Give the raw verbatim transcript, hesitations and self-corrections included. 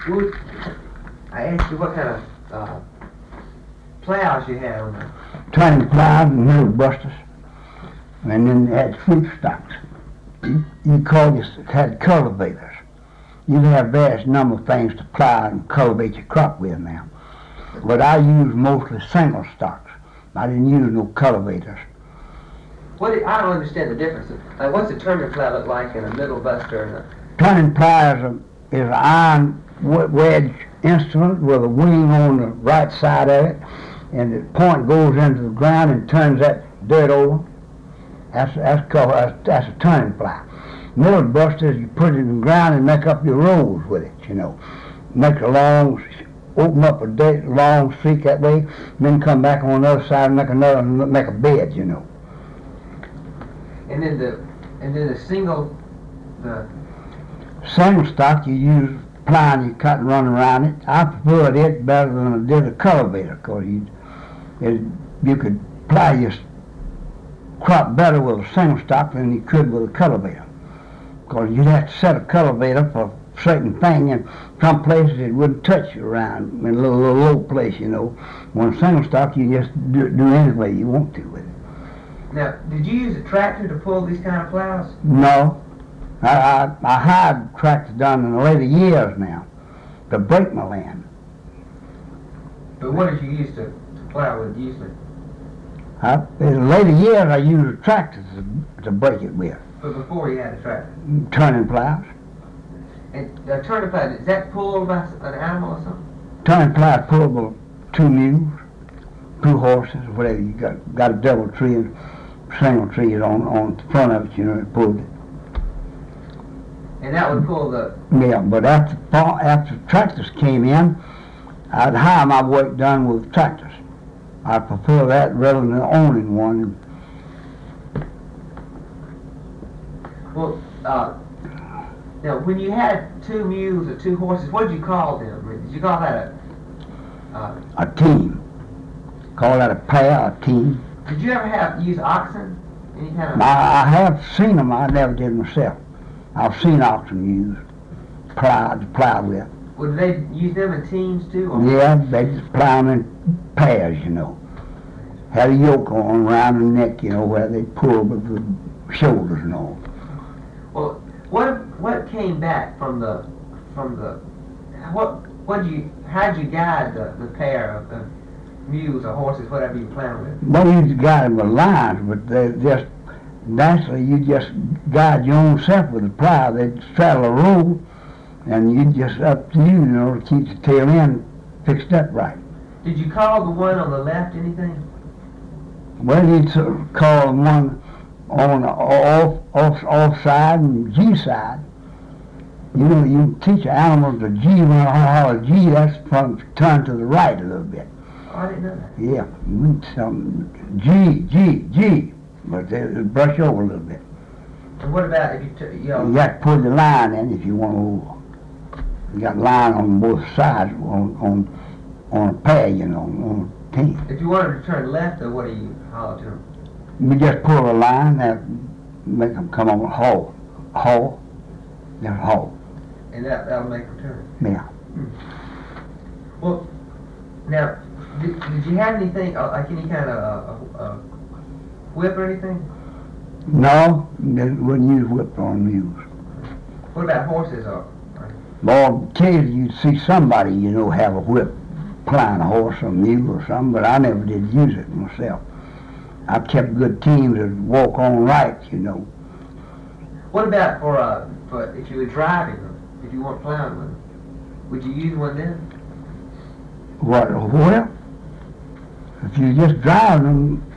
Would, I asked you what kind of uh, plows you had on there. Turning plows and middle busters, and then they had sweep stocks. You, you call this, had cultivators. You have various number of things to plow and cultivate your crop with now. But I use mostly single stocks. I didn't use no cultivators. What do, I don't understand the difference. Like, what's a turning plow look like and a middle buster and a... Turning plow is, a, is an iron wedge instrument with a wing on the right side of it, and the point goes into the ground and turns that dirt over. That's that's called that's, that's a turning plow. Middle buster is you put it in the ground and make up your rows with it. You know, make a long, open up a dirt, long streak that way, and then come back on the other side and make another, make a bed. You know. And then the and then the single the single stock you use plow and you cut and run around it. I preferred it better than I did a cultivator, because you it, you could plow your crop better with a single stock than you could with a cultivator, because you'd have to set a cultivator for a certain thing, and some places it wouldn't touch you around in a little, little low place, you know. When a single stock, you just do, do any way you want to with it. Now, did you use a tractor to pull these kind of plows? No. I, I, I had tractors done in the later years now to break my land. But what did you use to, to plow with usually? I, in the later years, I used tractors to, to break it with. But before you had a tractor? Turning plows. And the turning plow, is that pulled by an animal or something? Turning plows pulled by two mules, two horses, whatever. You got got a double tree and single tree on on the front of it, you know, it pulled it. And that would pull the... Yeah, but after after tractors came in, I'd hire my work done with tractors. I prefer that rather than owning one. Well, uh, now when you had two mules or two horses, what did you call them? Did you call that a... Uh, a team. Call that a pair, a team. Did you ever have use oxen? Any kind of... I, I have seen them, I never did myself. I've seen oxen used, plow, to plow with. Would they use them in teams too? Or? Yeah, they just plow them in pairs, you know. Had a yoke on around the neck, you know, where they pull with the shoulders and all. Well, what what came back from the from the what what you how'd you guide the, the pair of, of mules or horses, whatever you plowed with? Well, you guide them with lines, but they just naturally you just guide your own self with the plow. They straddle a road, and you just up to you, you know, to keep the tail end fixed up right. Did you call the one on the left anything? Well, you'd sort of call one on the off, off, off side and G side. You know, you teach an animal the G, when I holler G, that's from turn to the right a little bit. Oh, I didn't know that. Yeah, you some G, G, G, but they brush over a little bit. And what about if you, t- you know... You got to put the line in if you want to. You got line on both sides on on on a pair, you know, on a team. If you wanted to turn left, or what do you holler to them? We just pull a line that make them come on a hole, hole, then a hole. And that that'll make them turn. Yeah. Hmm. Well, now, did, did you have anything uh, like any kind of uh, uh, whip or anything? No, they wouldn't use whip on mules. What about horses? Or, or Well, occasionally you'd see somebody, you know, have a whip plowing a horse or a mule or something, but I never did use it myself. I kept good teams that walk on right, you know. What about for uh, for if you were driving them, if you weren't plowing with them, would you use one then? What? Well, if you just drive them,